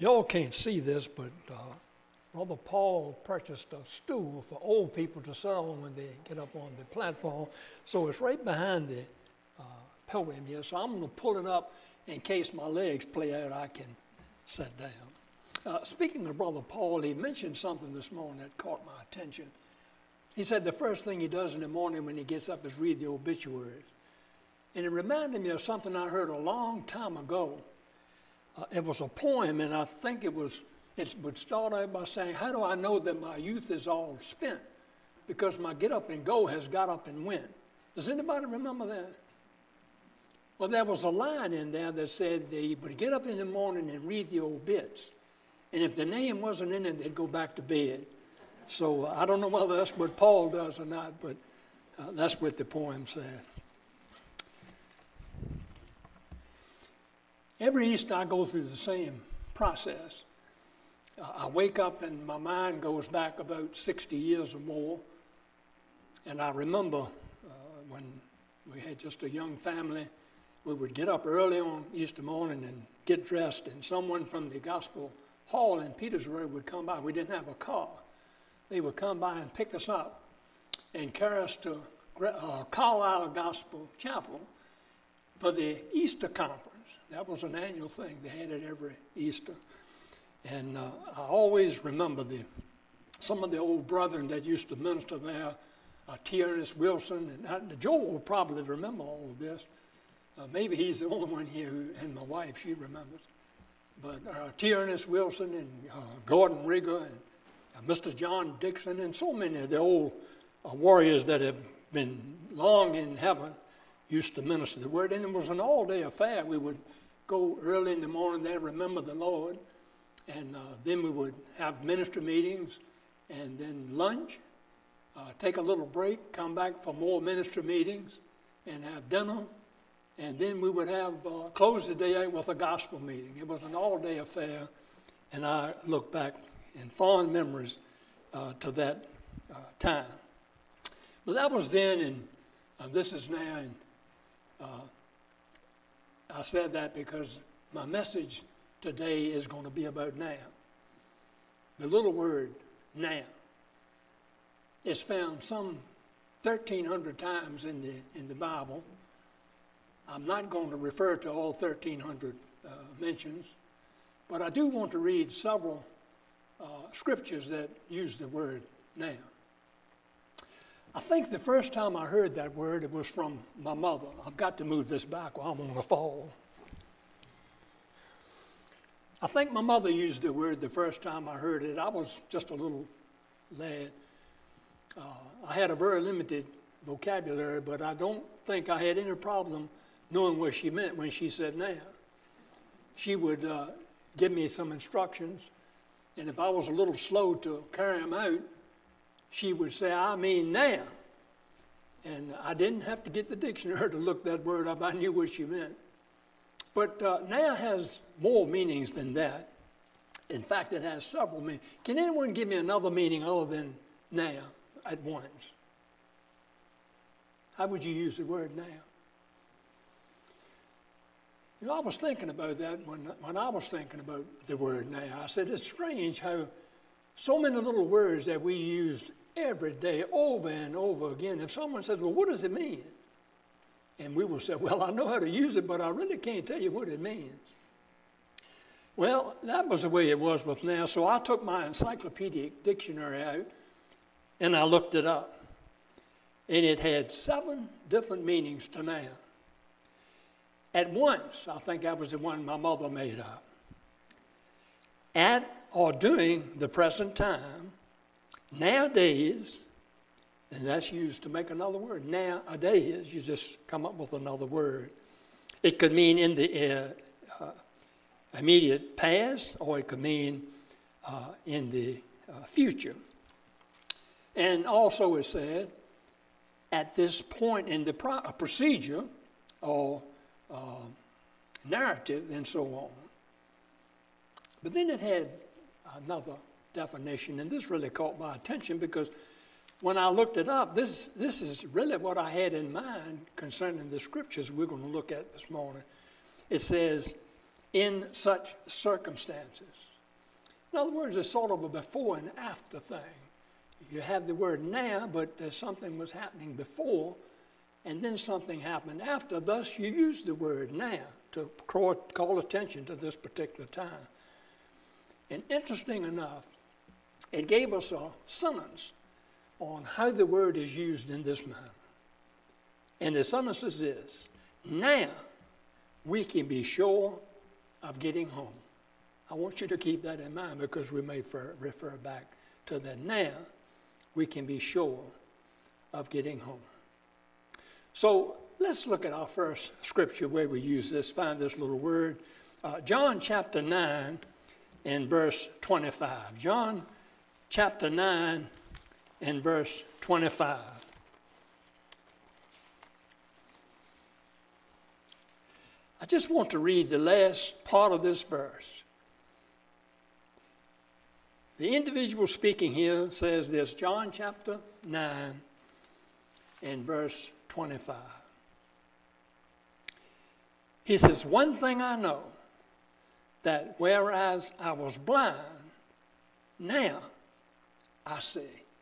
Y'all can't see this, but Brother Paul purchased a stool for old people to sit on when they get up on the platform. So it's right behind the podium here. So I'm going to pull it up in case my legs play out, I can sit down. Speaking of Brother Paul, he mentioned something this morning that caught my attention. He said the first thing he does in the morning when he gets up is read the obituaries. And it reminded me of something I heard a long time ago. It was a poem, and I think it would start out by saying, how do I know that my youth is all spent? Because my get up and go has got up and went. Does anybody remember that? Well, there was a line in there that said they would get up in the morning and read the obits. And if the name wasn't in it, they'd go back to bed. So I don't know whether that's what Paul does or not, but that's what the poem says. Every Easter I go through the same process. I wake up and my mind goes back about 60 years or more. And I remember when we had just a young family, we would get up early on Easter morning and get dressed, and someone from the Gospel Hall in Petersburg would come by. We didn't have a car. They would come by and pick us up and carry us to Carlisle Gospel Chapel for the Easter conference. That was an annual thing. They had it every Easter. And I always remember some of the old brethren that used to minister there, T. Ernest Wilson, and Joe will probably remember all of this. Maybe he's the only one here, and my wife, she remembers. But T. Ernest Wilson and Gordon Rigger and Mr. John Dixon and so many of the old warriors that have been long in heaven used to minister the word. And it was an all-day affair. We would go early in the morning there, remember the Lord, and then we would have ministry meetings and then lunch, take a little break, come back for more ministry meetings and have dinner. And then we would have close the day out with a gospel meeting. It was an all-day affair, and I look back in fond memories to that time. But that was then, and this is now. And I said that because my message today is going to be about now. The little word now is found some 1,300 times in the Bible. I'm not going to refer to all 1,300 mentions, but I do want to read several scriptures that use the word now. I think the first time I heard that word, it was from my mother. I've got to move this back or I'm going to fall. I think my mother used the word the first time I heard it. I was just a little lad. I had a very limited vocabulary, but I don't think I had any problem knowing what she meant when she said now. She would give me some instructions, and if I was a little slow to carry them out, she would say, I mean now. And I didn't have to get the dictionary to look that word up. I knew what she meant. But now has more meanings than that. In fact, it has several meanings. Can anyone give me another meaning other than now at once? How would you use the word now? You know, I was thinking about that when I was thinking about the word now. I said, it's strange how so many little words that we use every day over and over again. If someone says, well, what does it mean? And we will say, well, I know how to use it, but I really can't tell you what it means. Well, that was the way it was with now. So I took my encyclopedic dictionary out and I looked it up. And it had 7 different meanings to now. At once, I think that was the one my mother made up. At or during the present time, nowadays, and that's used to make another word. Nowadays, you just come up with another word. It could mean in the immediate past, or it could mean in the future. And also it said, at this point in the procedure, or narrative, and so on. But then it had another definition, and this really caught my attention because when I looked it up, this is really what I had in mind concerning the scriptures we're going to look at this morning. It says, in such circumstances. In other words, it's sort of a before and after thing. You have the word now, but there's something was happening before, and then something happened after. Thus, you use the word now to call attention to this particular time. And interesting enough, it gave us a sentence on how the word is used in this manner. And the sentence is this: now we can be sure of getting home. I want you to keep that in mind, because we may refer back to that. Now we can be sure of getting home. So let's look at our first scripture where we use this, find this little word. John chapter 9 and verse 25. John chapter 9 and verse 25. I just want to read the last part of this verse. The individual speaking here says this, John chapter 9 and verse 25. He says, one thing I know, that whereas I was blind, now I see.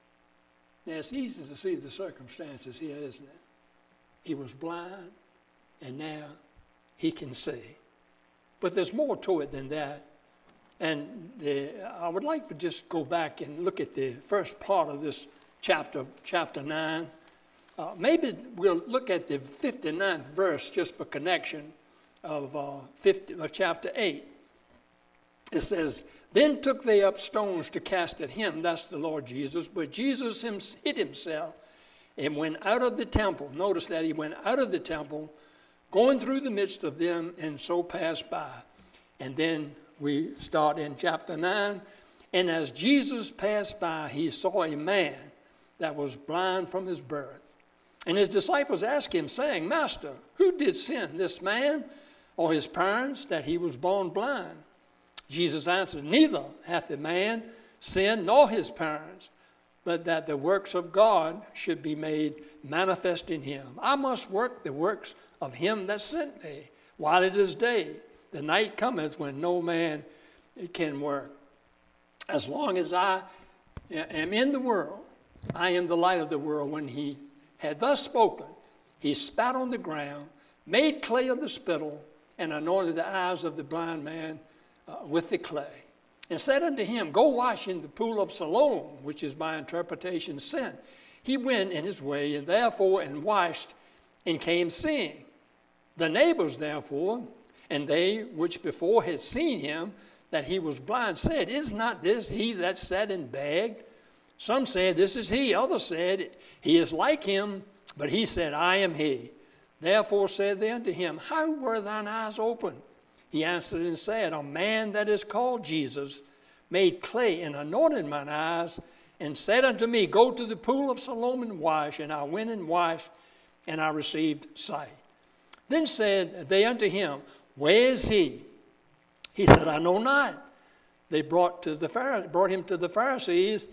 Now it's easy to see the circumstances here, isn't it? He was blind, and now he can see. But there's more to it than that. And I would like to just go back and look at the first part of this chapter 9. Maybe we'll look at the 59th verse just for connection of chapter 8. It says, then took they up stones to cast at him, that's the Lord Jesus, but Jesus hid himself and went out of the temple. Notice that he went out of the temple, going through the midst of them, and so passed by. And then we start in chapter 9. And as Jesus passed by, he saw a man that was blind from his birth. And his disciples asked him, saying, Master, who did sin, this man or his parents, that he was born blind? Jesus answered, neither hath the man sinned nor his parents, but that the works of God should be made manifest in him. I must work the works of him that sent me while it is day. The night cometh when no man can work. As long as I am in the world, I am the light of the world. When he had thus spoken, he spat on the ground, made clay of the spittle, and anointed the eyes of the blind man with the clay, and said unto him, go wash in the pool of Siloam, which is by interpretation sent. He went in his way, and therefore and washed, and came seeing. The neighbors therefore, and they which before had seen him, that he was blind, said, is not this he that sat and begged? Some said, this is he. Others said, he is like him. But he said, I am he. Therefore said they unto him, how were thine eyes opened? He answered and said, a man that is called Jesus made clay and anointed mine eyes, and said unto me, go to the pool of Siloam and wash. And I went and washed, and I received sight. Then said they unto him, where is he? He said, I know not. They brought him to the Pharisees.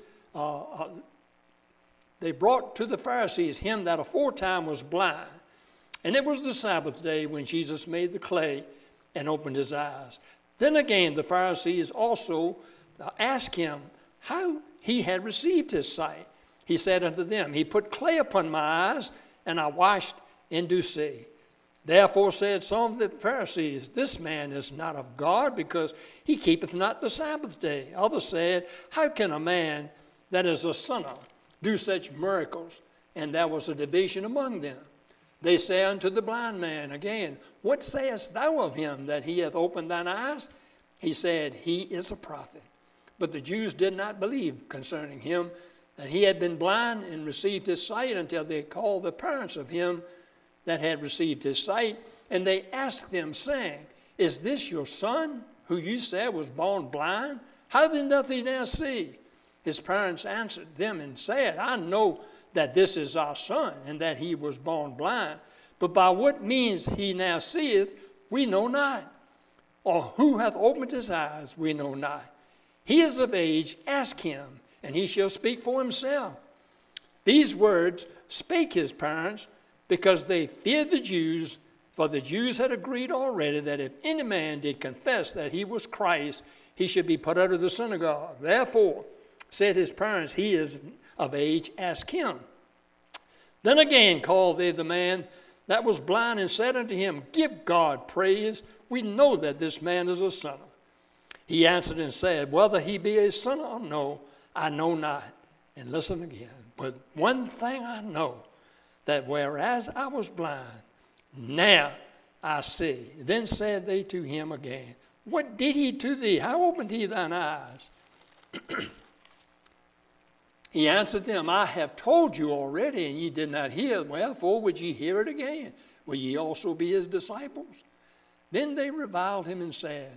They brought to the Pharisees him that aforetime was blind. And it was the Sabbath day when Jesus made the clay and opened his eyes. Then again the Pharisees also asked him how he had received his sight. He said unto them, he put clay upon my eyes, and I washed and do see. Therefore said some of the Pharisees, this man is not of God, because he keepeth not the Sabbath day. Others said, how can a man that is a sinner do such miracles? And there was a division among them. They say unto the blind man again, what sayest thou of him, that he hath opened thine eyes? He said, he is a prophet. But the Jews did not believe concerning him, that he had been blind and received his sight, until they called the parents of him that had received his sight. And they asked them, saying, is this your son, who you said was born blind? How then doth he now see? His parents answered them and said, I know that this is our son, and that he was born blind. But by what means he now seeth, we know not. Or who hath opened his eyes, we know not. He is of age, ask him, and he shall speak for himself. These words spake his parents, because they feared the Jews, For the Jews had agreed already that if any man did confess that he was Christ, he should be put out of the synagogue. Therefore, said his parents, he is of age, ask him. Then again called they the man that was blind and said unto him, Give God praise. We know that this man is a sinner. He answered and said, Whether he be a sinner or no, I know not. And listen again. But one thing I know, that whereas I was blind, now I see. Then said they to him again, What did he to thee? How opened he thine eyes? He answered them, I have told you already, and ye did not hear. Wherefore would ye hear it again? Will ye also be his disciples? Then they reviled him and said,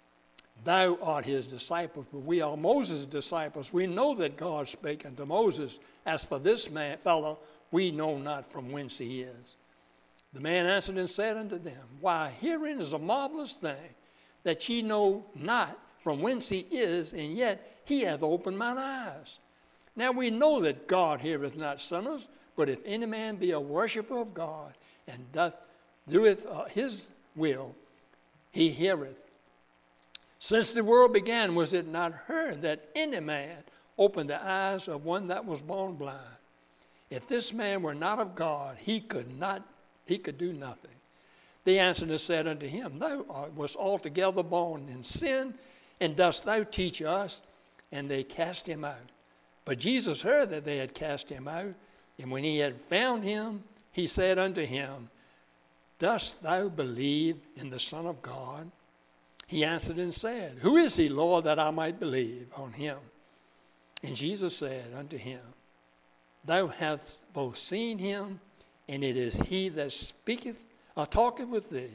Thou art his disciples, but we are Moses' disciples. We know that God spake unto Moses. As for this fellow, we know not from whence he is. The man answered and said unto them, Why, herein is a marvelous thing, that ye know not from whence he is, and yet he hath opened mine eyes. Now we know that God heareth not sinners, but if any man be a worshipper of God, and doeth his will, he heareth. Since the world began, was it not heard that any man opened the eyes of one that was born blind? If this man were not of God, he could do nothing. They answered and said unto him, Thou wast altogether born in sin, and dost thou teach us? And they cast him out. But Jesus heard that they had cast him out, and when he had found him, he said unto him, Dost thou believe in the Son of God? He answered and said, Who is he, Lord, that I might believe on him? And Jesus said unto him, Thou hast both seen him, and it is he that speaketh or talketh with thee.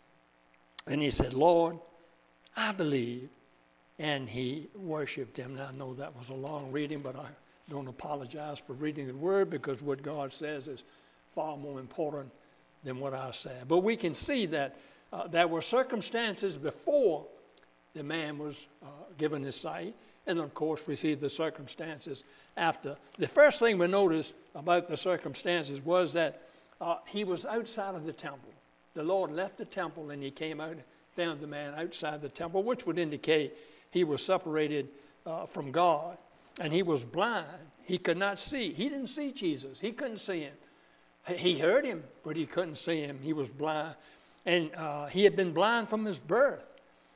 And he said, Lord, I believe. And he worshipped him. Now, I know that was a long reading, but I don't apologize for reading the word, because what God says is far more important than what I said. But we can see that there were circumstances before the man was given his sight, and of course we see the circumstances after. The first thing we noticed about the circumstances was that he was outside of the temple. The Lord left the temple and he came out and found the man outside the temple, which would indicate he was separated from God, and he was blind. He could not see. He didn't see Jesus. He couldn't see him. He heard him, but he couldn't see him. He was blind, and he had been blind from his birth.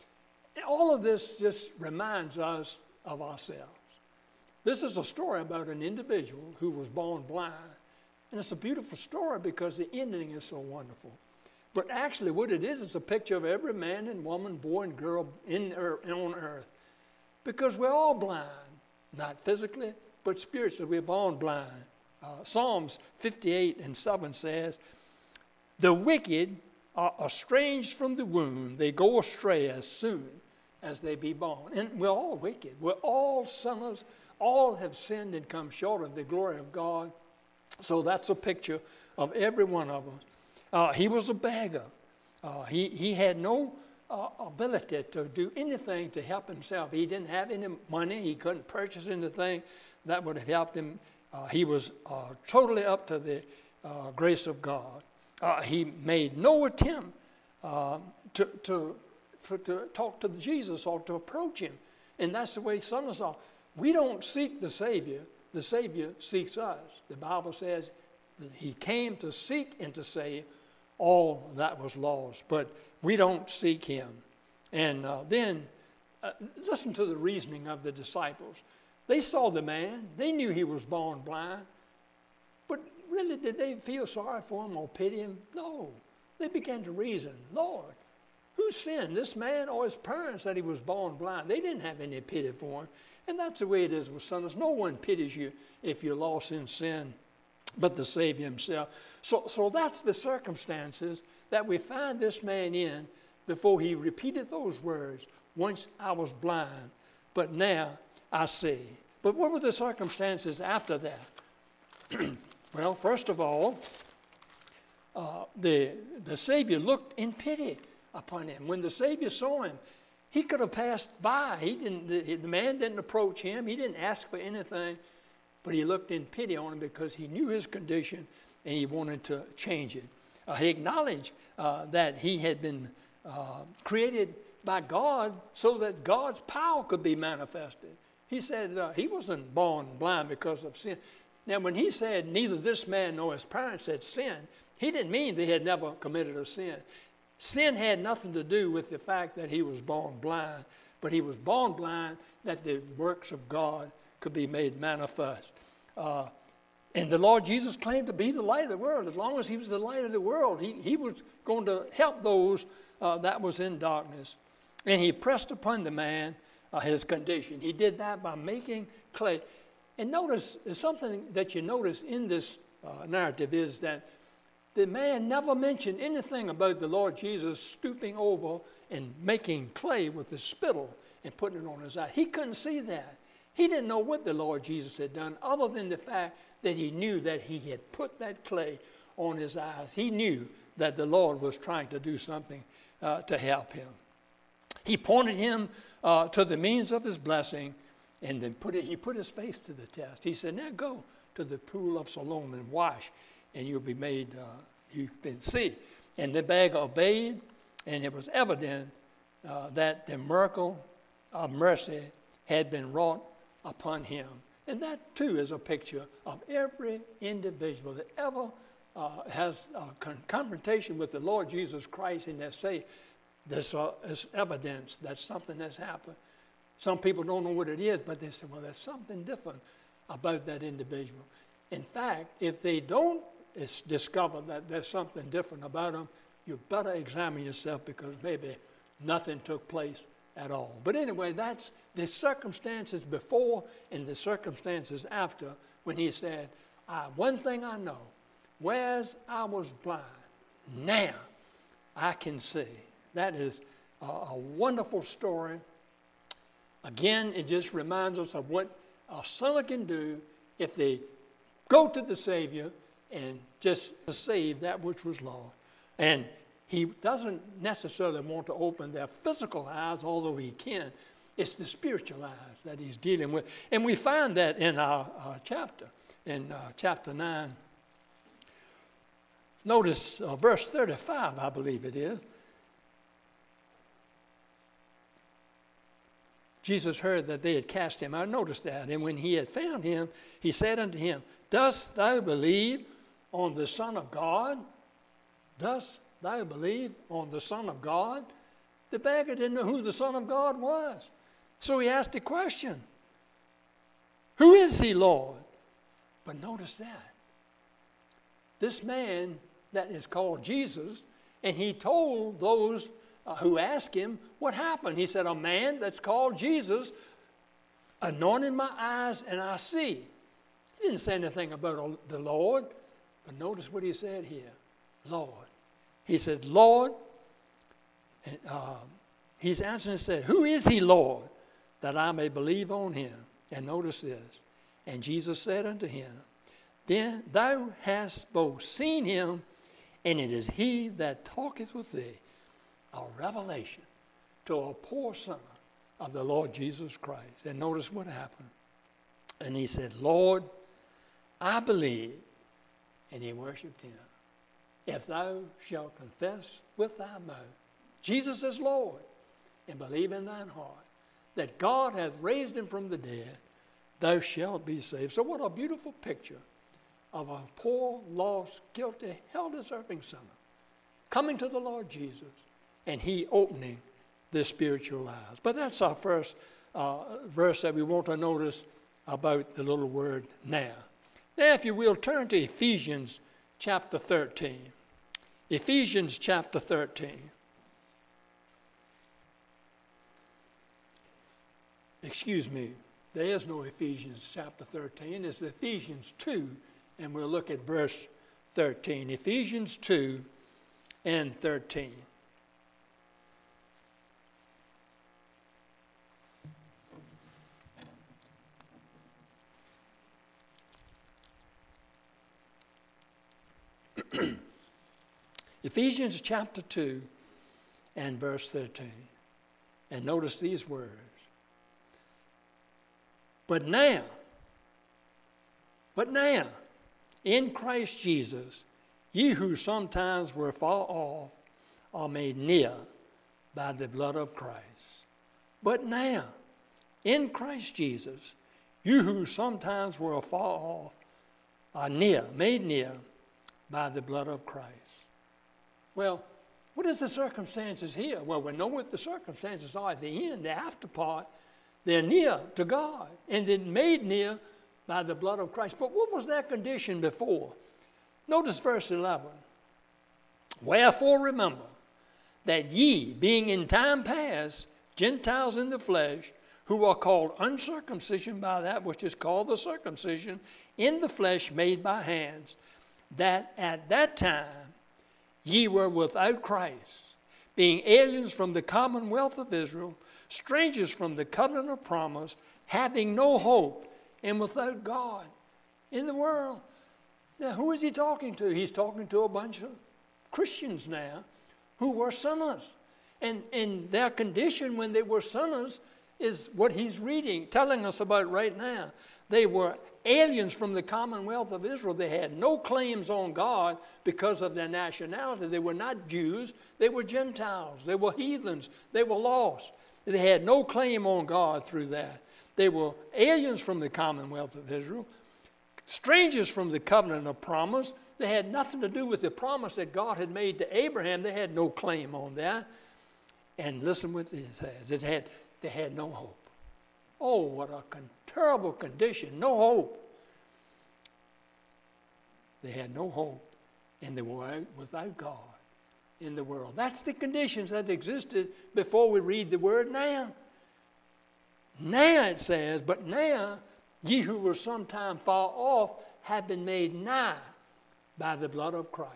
All of this just reminds us of ourselves. This is a story about an individual who was born blind, and it's a beautiful story because the ending is so wonderful. But actually what it is, it's a picture of every man and woman, boy and girl on earth. Because we're all blind, not physically, but spiritually. We're born blind. Psalms 58:7 says, The wicked are estranged from the womb. They go astray as soon as they be born. And we're all wicked. We're all sinners. All have sinned and come short of the glory of God. So that's a picture of every one of us. He was a beggar. He had no ability to do anything to help himself. He didn't have any money. He couldn't purchase anything that would have helped him. He was totally up to the grace of God. He made no attempt to talk to Jesus or to approach him. And that's the way some of us are. We don't seek the Savior. The Savior seeks us. The Bible says that he came to seek and to save all that was lost. But we don't seek him. And then listen to the reasoning of the disciples. They saw the man. They knew he was born blind. But really, did they feel sorry for him or pity him? No. They began to reason, Lord, who sinned, this man or his parents, that he was born blind? They didn't have any pity for him. And that's the way it is with sinners. No one pities you if you're lost in sin, but the Savior himself. So that's the circumstances that we find this man in before he repeated those words. Once I was blind, but now I see. But what were the circumstances after that? Well, first of all, the Savior looked in pity upon him. When the Savior saw him, he could have passed by. The man didn't approach him. He didn't ask for anything, but he looked in pity on him because he knew his condition and he wanted to change it. He acknowledged that he had been created by God so that God's power could be manifested. He said he wasn't born blind because of sin. Now, when he said neither this man nor his parents had sinned, he didn't mean they had never committed a sin. Sin had nothing to do with the fact that he was born blind, but he was born blind that the works of God could be made manifest. And the Lord Jesus claimed to be the light of the world. As long as he was the light of the world, he was going to help those that was in darkness. And he pressed upon the man his condition. He did that by making clay. And notice, something that you notice in this narrative is that the man never mentioned anything about the Lord Jesus stooping over and making clay with his spittle and putting it on his eye. He couldn't see that. He didn't know what the Lord Jesus had done other than the fact that he knew that he had put that clay on his eyes. He knew that the Lord was trying to do something to help him. He pointed him to the means of his blessing, and then he put his faith to the test. He said, now go to the pool of Siloam and wash, and you'll be made, you can see. And the beggar obeyed, and it was evident that the miracle of mercy had been wrought upon him. And that, too, is a picture of every individual that ever has a confrontation with the Lord Jesus Christ, and they say, this is evidence that something has happened. Some people don't know what it is, but they say, well, there's something different about that individual. In fact, if they don't discover that there's something different about them, you better examine yourself, because maybe nothing took place at all. But anyway, that's the circumstances before and the circumstances after, when he said, one thing I know, whereas I was blind, now I can see. That is a wonderful story. Again, it just reminds us of what a sinner can do if they go to the Savior and just save that which was lost. And he doesn't necessarily want to open their physical eyes, although he can. It's the spiritual eyes that he's dealing with. And we find that in our chapter, in chapter 9. Notice verse 35, I believe it is. Jesus heard that they had cast him out. Notice that. And when he had found him, he said unto him, dost thou believe on the Son of God? Dost thou believe on the Son of God? The beggar didn't know who the Son of God was. So he asked the question, who is he, Lord? But notice that. This man that is called Jesus, and he told those who asked him what happened. He said, a man that's called Jesus anointed my eyes and I see. He didn't say anything about the Lord, but notice what he said here. Lord. He said, Lord. And, he's answering and said, who is he, Lord, that I may believe on him? And notice this. And Jesus said unto him, then thou hast both seen him, and it is he that talketh with thee. A revelation to a poor sinner of the Lord Jesus Christ. And notice what happened. And he said, Lord, I believe. And he worshiped him. If thou shalt confess with thy mouth, Jesus is Lord, and believe in thine heart that God hath raised him from the dead, thou shalt be saved. So what a beautiful picture of a poor, lost, guilty, hell-deserving sinner coming to the Lord Jesus, and he opening their spiritual eyes. But that's our first verse that we want to notice about the little word now. Now, if you will, turn to Ephesians chapter 13. Ephesians chapter 13. Excuse me, there is no Ephesians chapter 13. It's Ephesians 2, and we'll look at verse 13. Ephesians 2 and 13. Ephesians chapter 2 and verse 13. And notice these words. But now, in Christ Jesus, Ye who sometimes were far off are made near by the blood of Christ. But now, in Christ Jesus, you who sometimes were afar off are near, made near by the blood of Christ. Well, what is the circumstances here? Well, we know what the circumstances are at the end, the after part. They're near to God, and they're made near by the blood of Christ. But what was their condition before? Notice verse 11. Wherefore remember that ye, being in time past Gentiles in the flesh, who are called uncircumcision by that which is called the circumcision in the flesh made by hands, that at that time ye were without Christ, being aliens from the commonwealth of Israel, strangers from the covenant of promise, having no hope, and without God in the world. Now, who is he talking to? He's talking to a bunch of Christians now who were sinners. And their condition when they were sinners is what he's reading, telling us about right now. They were aliens from the commonwealth of Israel. They had no claims on God because of their nationality. They were not Jews. They were Gentiles. They were heathens. They were lost. They had no claim on God through that. They were aliens from the commonwealth of Israel, strangers from the covenant of promise. They had nothing to do with the promise that God had made to Abraham. They had no claim on that. And listen what it says. They had no hope. Oh, what a terrible condition. No hope. They had no hope. And they were without God in the world. That's the conditions that existed before we read the word now. Now it says, but now ye who were sometime far off have been made nigh by the blood of Christ.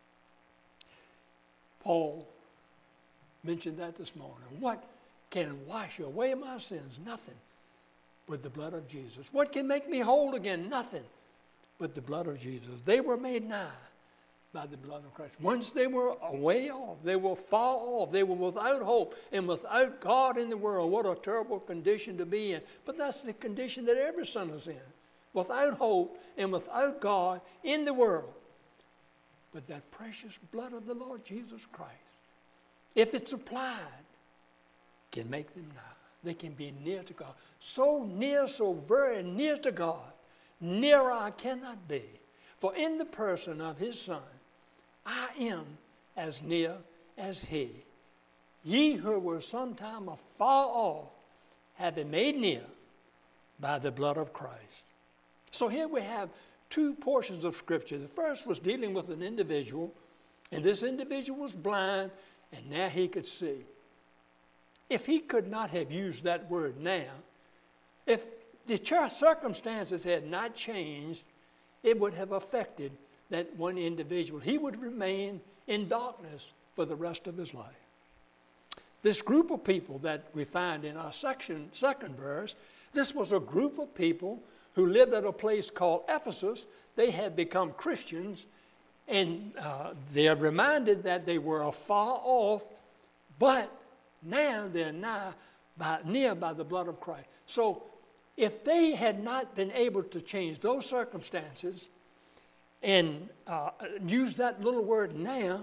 Paul mentioned that this morning. What can wash away my sins? Nothing but the blood of Jesus. What can make me whole again? Nothing but the blood of Jesus. They were made nigh by the blood of Christ. Once they were way off, they were far off, they were without hope and without God in the world. What a terrible condition to be in. But that's the condition that every son is in. Without hope and without God in the world. But that precious blood of the Lord Jesus Christ, if it's applied, can make them nigh. They can be near to God. So near, so very near to God. Nearer I cannot be. For in the person of his Son, I am as near as he. Ye who were sometime afar off have been made near by the blood of Christ. So here we have two portions of Scripture. The first was dealing with an individual, and this individual was blind, and now he could see. If he could not have used that word now, if the circumstances had not changed, it would have affected that one individual. He would remain in darkness for the rest of his life. This group of people that we find in our second verse, this was a group of people who lived at a place called Ephesus. They had become Christians, and they are reminded that they were afar off, but now they're near by the blood of Christ. So if they had not been able to change those circumstances and use that little word now,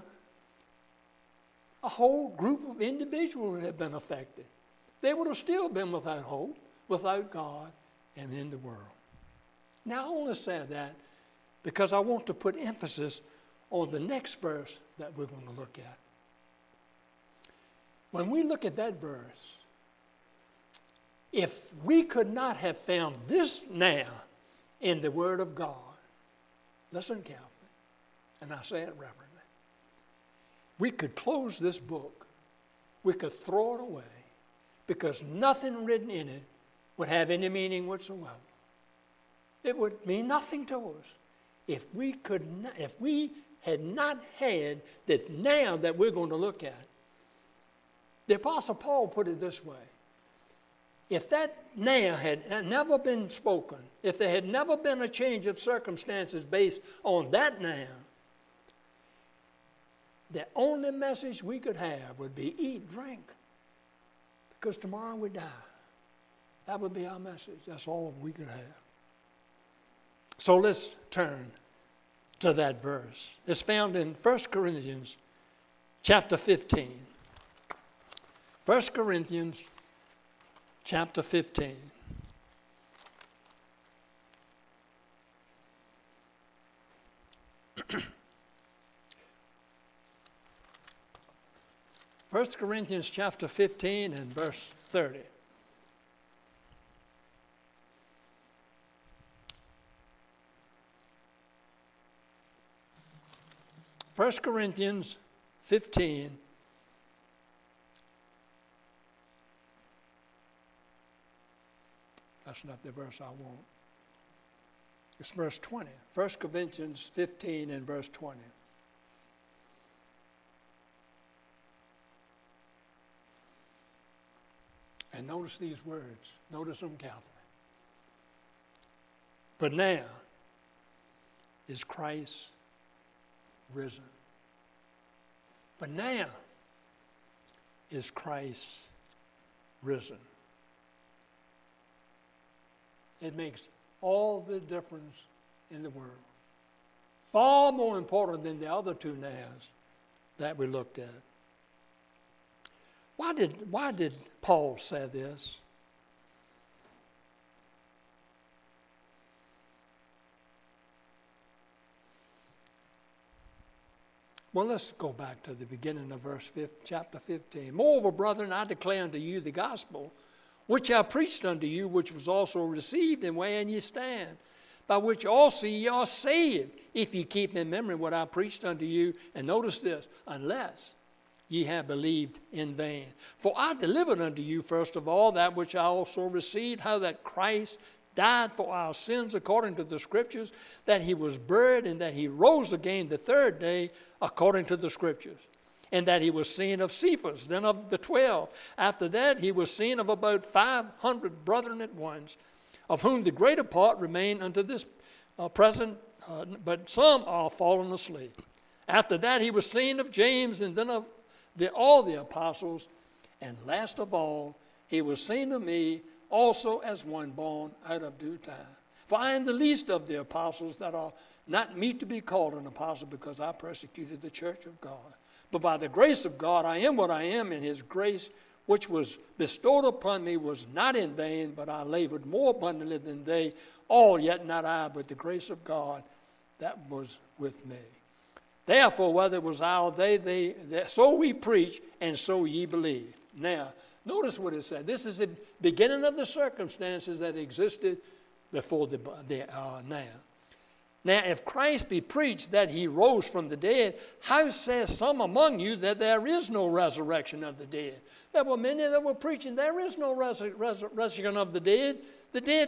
a whole group of individuals would have been affected. They would have still been without hope, without God, and in the world. Now I only say that because I want to put emphasis on the next verse that we're going to look at. When we look at that verse, if we could not have found this now in the Word of God, listen carefully, and I say it reverently, we could close this book, we could throw it away, because nothing written in it would have any meaning whatsoever. It would mean nothing to us if we had not had that now that we're going to look at. The Apostle Paul put it this way. If that now had never been spoken, if there had never been a change of circumstances based on that now, the only message we could have would be eat, drink, because tomorrow we die. That would be our message. That's all we could have. So let's turn to that verse. It's found in 1 Corinthians chapter 15. 1 Corinthians chapter 15. First Corinthians chapter 15 and verse 30. First Corinthians 15. That's not the verse I want. It's verse 20. 1 Corinthians 15 and verse 20. And notice these words. Notice them carefully. But now is Christ risen. But now is Christ risen. It makes all the difference in the world. Far more important than the other two nows that we looked at. Why did Paul say this? Well, let's go back to the beginning of chapter 15. Moreover, brethren, I declare unto you the gospel, which I preached unto you, which was also received, and wherein ye stand, by which also ye are saved, if ye keep in memory what I preached unto you. And notice this, unless ye have believed in vain. For I delivered unto you first of all that which I also received, how that Christ died for our sins according to the Scriptures, that he was buried, and that he rose again the third day according to the Scriptures, and that he was seen of Cephas, then of the 12. After that he was seen of about 500 brethren at once, of whom the greater part remain unto this present, but some are fallen asleep. After that he was seen of James, and then of all the apostles, and last of all he was seen of me also as one born out of due time. For I am the least of the apostles, that are not meet to be called an apostle, because I persecuted the church of God. But by the grace of God I am what I am, and his grace which was bestowed upon me was not in vain, but I labored more abundantly than they all, yet not I, but the grace of God that was with me. Therefore, whether it was I or they, so we preach, and so ye believe. Now, notice what it said. This is the beginning of the circumstances that existed before the now. Now, if Christ be preached that he rose from the dead, how says some among you that there is no resurrection of the dead? There were many that were preaching there is no resurrection of the dead. The dead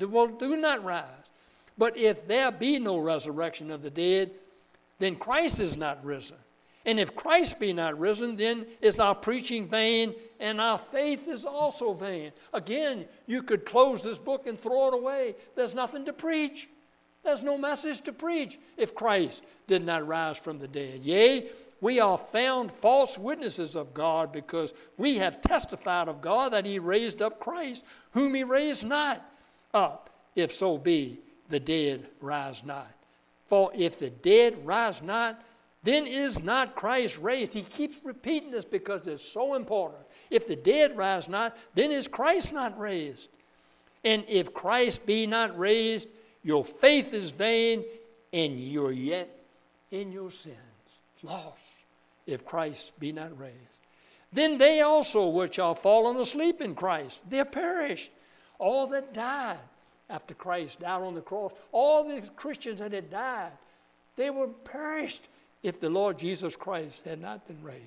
do not rise. But if there be no resurrection of the dead, then Christ is not risen. And if Christ be not risen, then is our preaching vain, and our faith is also vain. Again, you could close this book and throw it away. There's nothing to preach. There's no message to preach if Christ did not rise from the dead. Yea, we are found false witnesses of God, because we have testified of God that he raised up Christ, whom he raised not up, if so be the dead rise not. For if the dead rise not, then is not Christ raised. He keeps repeating this because it's so important. If the dead rise not, then is Christ not raised. And if Christ be not raised, your faith is vain, and you're yet in your sins, lost, if Christ be not raised. Then they also which are fallen asleep in Christ, they're perished. All that died after Christ died on the cross, all the Christians that had died, they were perished if the Lord Jesus Christ had not been raised.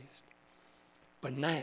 But now,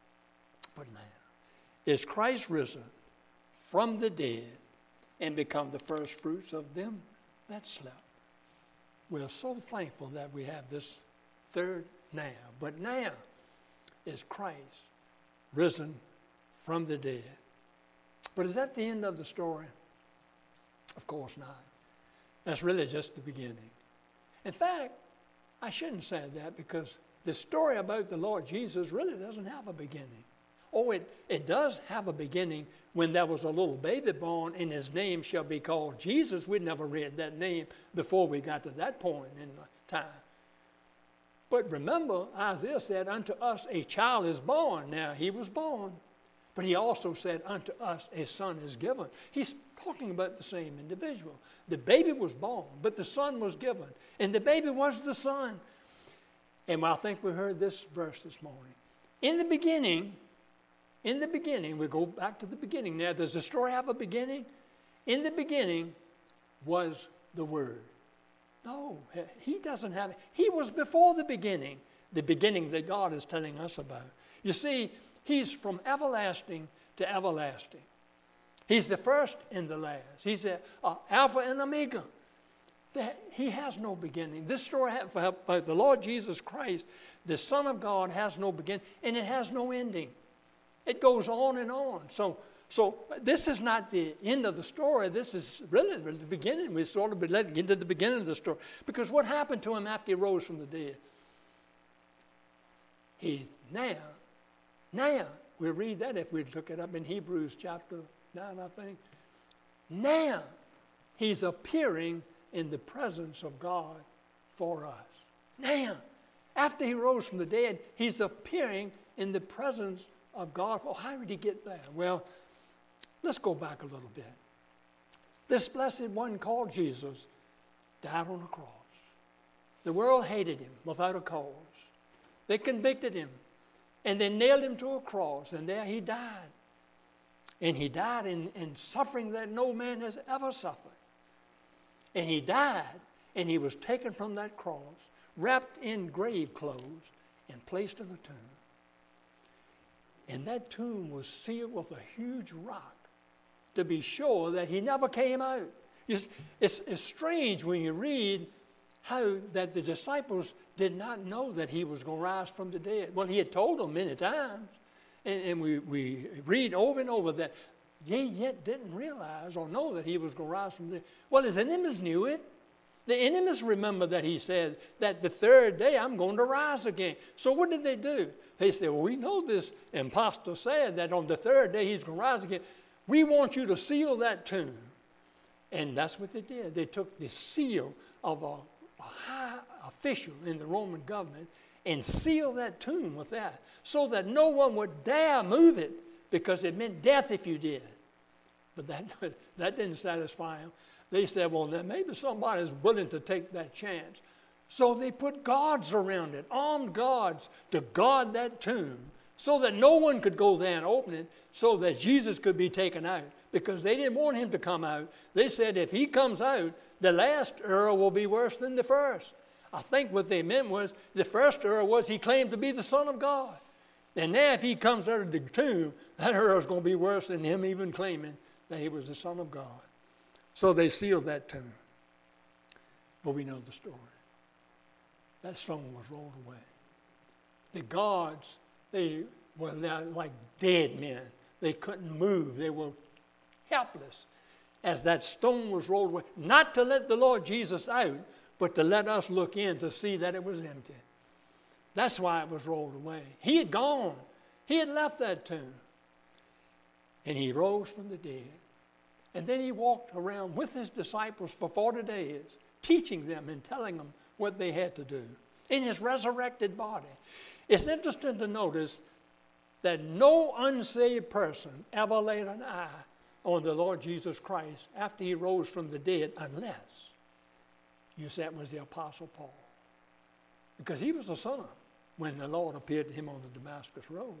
is Christ risen from the dead and become the first fruits of them that slept. We're so thankful that we have this third now. But now is Christ risen from the dead. But is that the end of the story? Of course not. That's really just the beginning. In fact, I shouldn't say that, because the story about the Lord Jesus really doesn't have a beginning. Oh, it does have a beginning when there was a little baby born and his name shall be called Jesus. We'd never read that name before we got to that point in time. But remember, Isaiah said, unto us a child is born. Now, he was born. But he also said, unto us a son is given. He's talking about the same individual. The baby was born, but the son was given. And the baby was the son. And I think we heard this verse this morning. In the beginning, we go back to the beginning now. Does the story have a beginning? In the beginning was the Word. No, he doesn't have it. He was before the beginning that God is telling us about. You see, he's from everlasting to everlasting. He's the first and the last. He's the Alpha and Omega. He has no beginning. This story about the Lord Jesus Christ, the Son of God, has no beginning, and it has no ending. It goes on and on. So this is not the end of the story. This is really the beginning. We sort of let into the beginning of the story. Because what happened to him after he rose from the dead? Now, we'll read that if we look it up in Hebrews chapter 9, I think. Now, he's appearing in the presence of God for us. Now, after he rose from the dead, he's appearing in the presence of God. Oh, how did he get there? Well, let's go back a little bit. This blessed one called Jesus died on the cross. The world hated him without a cause. They convicted him, and they nailed him to a cross, and there he died. And he died in suffering that no man has ever suffered. And he died, and he was taken from that cross, wrapped in grave clothes, and placed in a tomb. And that tomb was sealed with a huge rock to be sure that he never came out. It's strange when you read how that the disciples did not know that he was going to rise from the dead. Well, he had told them many times. And we read over and over that they yet didn't realize or know that he was going to rise from the dead. Well, his enemies knew it. The enemies remember that he said that the third day I'm going to rise again. So what did they do? They said, well, we know this impostor said that on the third day he's going to rise again. We want you to seal that tomb. And that's what they did. They took the seal of a high official in the Roman government and sealed that tomb with that so that no one would dare move it because it meant death if you did. But that didn't satisfy them. They said, well, then maybe somebody's willing to take that chance. So they put guards around it, armed guards, to guard that tomb so that no one could go there and open it so that Jesus could be taken out because they didn't want him to come out. They said if he comes out, the last error will be worse than the first. I think what they meant was the first error was he claimed to be the Son of God. And now if he comes out of the tomb, that error is going to be worse than him even claiming that he was the Son of God. So they sealed that tomb. But we know the story. That stone was rolled away. The guards, they were like dead men. They couldn't move. They were helpless as that stone was rolled away. Not to let the Lord Jesus out, but to let us look in to see that it was empty. That's why it was rolled away. He had gone. He had left that tomb. And he rose from the dead. And then he walked around with his disciples for 40 days, teaching them and telling them what they had to do in his resurrected body. It's interesting to notice that no unsaved person ever laid an eye on the Lord Jesus Christ after he rose from the dead unless you said it was the Apostle Paul. Because he was a sinner when the Lord appeared to him on the Damascus Road.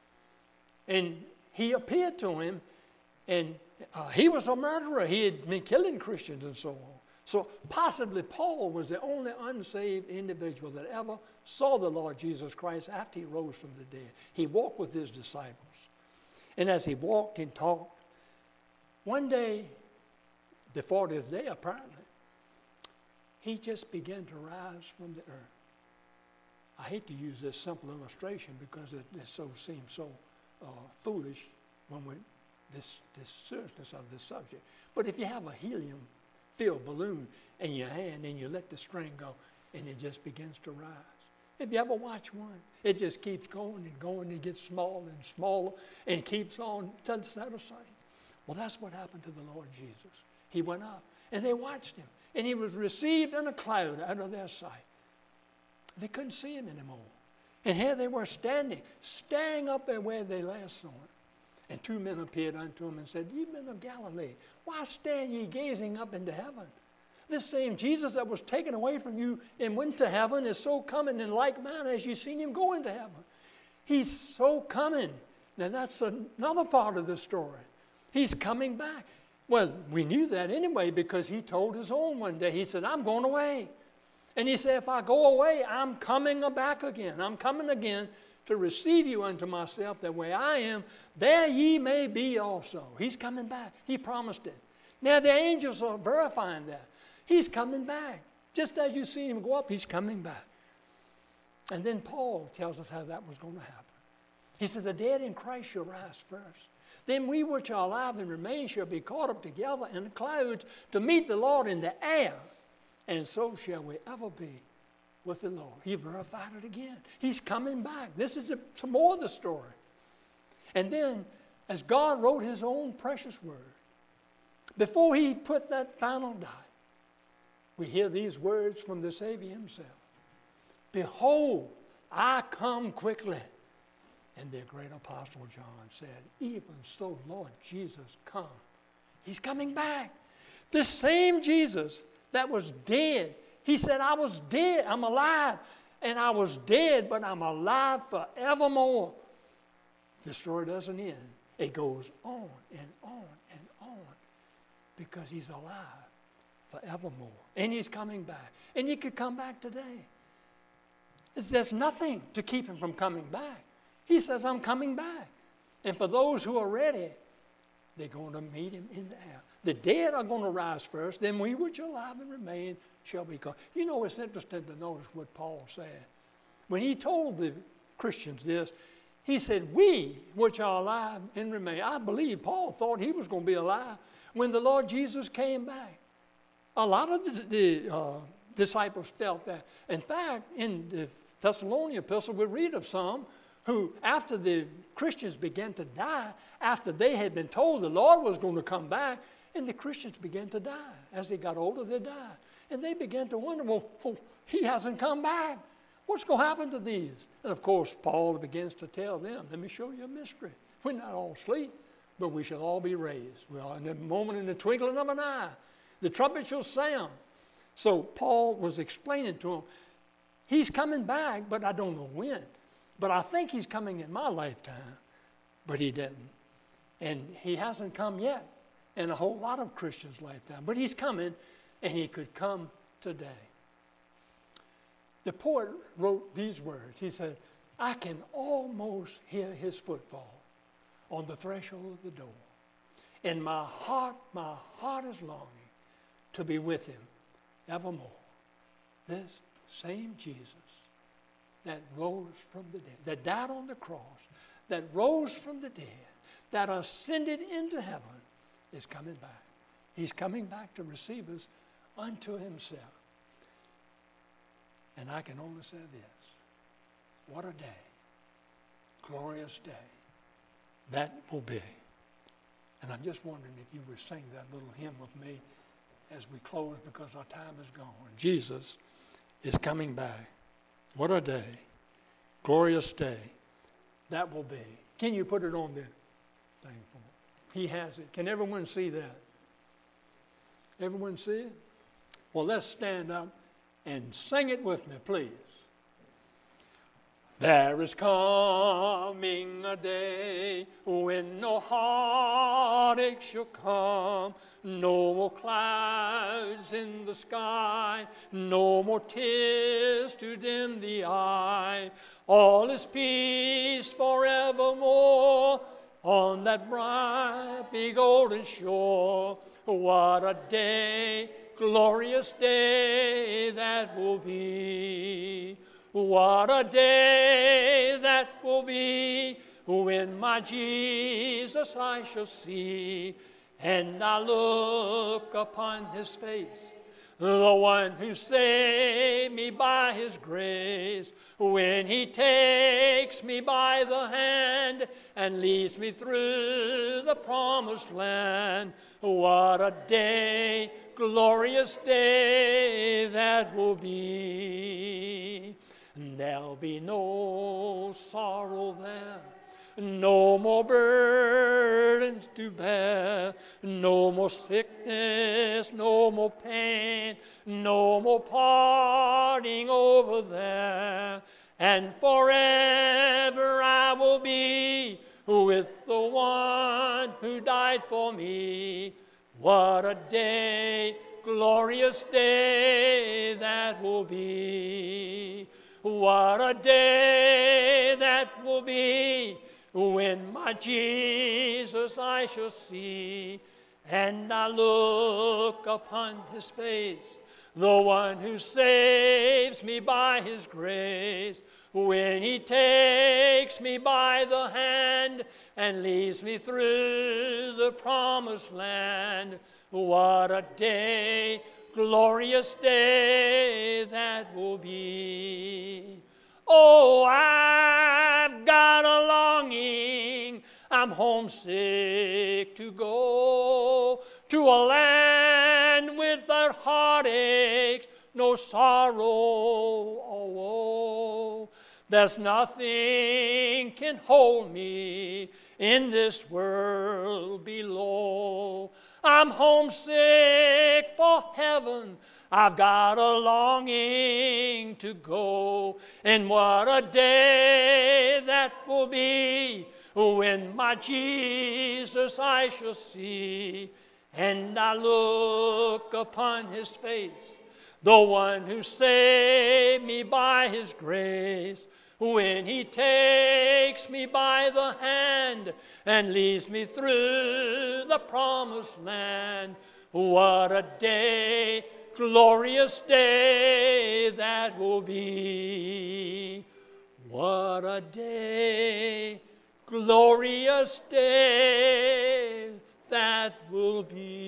And he appeared to him, and he was a murderer. He had been killing Christians and so on. So possibly Paul was the only unsaved individual that ever saw the Lord Jesus Christ after he rose from the dead. He walked with his disciples. And as he walked and talked, one day, the 40th day apparently, he just began to rise from the earth. I hate to use this simple illustration because it seems so foolish when this seriousness of this subject. But if you have a helium-filled balloon in your hand and you let the string go and it just begins to rise. Have you ever watched one? It just keeps going and going. It gets smaller and smaller and keeps on to the side of sight. Well, that's what happened to the Lord Jesus. He went up, and they watched him, and he was received in a cloud out of their sight. They couldn't see him anymore. And here they were staring up at where they last saw him. And two men appeared unto him and said, Ye men of Galilee, why stand ye gazing up into heaven? This same Jesus that was taken away from you and went to heaven is so coming in like manner as you've seen him go into heaven. He's so coming. Now that's another part of the story. He's coming back. Well, we knew that anyway because he told his own one day. He said, I'm going away. And he said, if I go away, I'm coming back again. I'm coming again to receive you unto myself, that way I am, there ye may be also. He's coming back. He promised it. Now the angels are verifying that. He's coming back. Just as you've seen him go up, he's coming back. And then Paul tells us how that was going to happen. He said, the dead in Christ shall rise first. Then we which are alive and remain shall be caught up together in the clouds to meet the Lord in the air. And so shall we ever be with the Lord. He verified it again. He's coming back. This is some more of the story. And then, as God wrote his own precious word, before he put that final dot, we hear these words from the Savior himself. Behold, I come quickly. And the great apostle John said, even so, Lord Jesus, come. He's coming back. This same Jesus that was dead, he said, I was dead, I'm alive. And I was dead, but I'm alive forevermore. The story doesn't end. It goes on and on and on because he's alive forevermore. And he's coming back. And he could come back today. There's nothing to keep him from coming back. He says, I'm coming back. And for those who are ready, they're going to meet him in the air. The dead are going to rise first, then we which are alive and remain shall be caught. You know, it's interesting to notice what Paul said. When he told the Christians this, he said, we which are alive and remain. I believe Paul thought he was going to be alive when the Lord Jesus came back. A lot of the disciples felt that. In fact, in the Thessalonian epistle, we read of some who, after the Christians began to die, after they had been told the Lord was going to come back, and the Christians began to die. As they got older, they died. And they began to wonder, well, he hasn't come back. What's going to happen to these? And of course, Paul begins to tell them, let me show you a mystery. We're not all asleep, but we shall all be raised. We are in a moment, in the twinkling of an eye. The trumpet shall sound. So Paul was explaining to them, he's coming back, but I don't know when. But I think he's coming in my lifetime, but he didn't. And he hasn't come yet in a whole lot of Christians' lifetime. But he's coming, and he could come today. The poet wrote these words. He said, I can almost hear his footfall on the threshold of the door. And my heart is longing to be with him evermore. This same Jesus that rose from the dead, that died on the cross, that rose from the dead, that ascended into heaven, is coming back. He's coming back to receive us unto himself. And I can only say this, what a day, glorious day that will be. And I'm just wondering if you would sing that little hymn with me as we close, because our time is gone. Jesus is coming back. What a day, glorious day that will be. Can you put it on the thing for me? He has it. Can everyone see that? Everyone see it? Well, let's stand up and sing it with me, please. There is coming a day when no heartache shall come, no more clouds in the sky, no more tears to dim the eye. All is peace forevermore on that bright big golden shore. What a day, glorious day that will be. What a day that will be when my Jesus I shall see, and I look upon his face, the one who saved me by his grace, when he takes me by the hand and leads me through the promised land. What a day, glorious day that will be. There'll be no sorrow there, no more burdens to bear, no more sickness, no more pain, no more parting over there. And forever I will be with the one who died for me. What a day, glorious day that will be. What a day that will be, when my Jesus I shall see, and I look upon his face, the one who saves me by his grace, when he takes me by the hand and leads me through the promised land. What a day, glorious day that will be. Oh, I've got a longing, I'm homesick to go to a land without heartaches, no sorrow or woe. There's nothing can hold me in this world below. I'm homesick for heaven, I've got a longing to go. And what a day that will be, when my Jesus I shall see, and I look upon his face, the one who saved me by his grace, when he takes me by the hand and leads me through the promised land. What a day, glorious day that will be. What a day, glorious day that will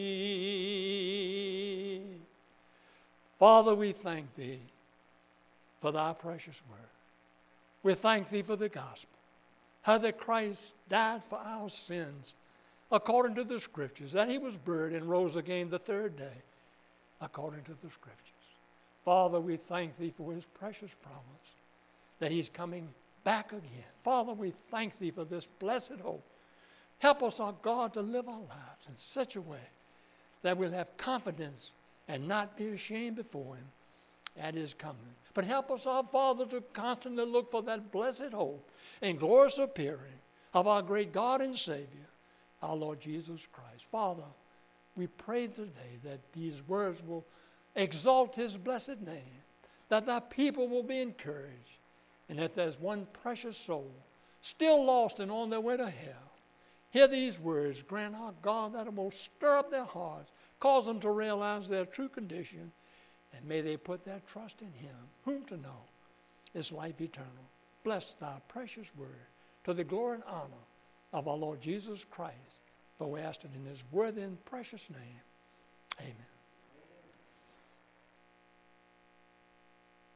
be. Father, we thank thee for thy precious word. We thank thee for the gospel, how that Christ died for our sins according to the scriptures, that he was buried and rose again the third day according to the scriptures. Father, we thank thee for his precious promise that he's coming back again. Father, we thank thee for this blessed hope. Help us, our God, to live our lives in such a way that we'll have confidence and not be ashamed before him at his coming. But help us, our Father, to constantly look for that blessed hope and glorious appearing of our great God and Savior, our Lord Jesus Christ. Father, we pray today that these words will exalt his blessed name, that thy people will be encouraged, and if there's one precious soul still lost and on their way to hell, hear these words, grant our God that it will stir up their hearts, cause them to realize their true condition, and may they put their trust in him, whom to know is life eternal. Bless thy precious word to the glory and honor of our Lord Jesus Christ, for we ask it in his worthy and precious name. Amen.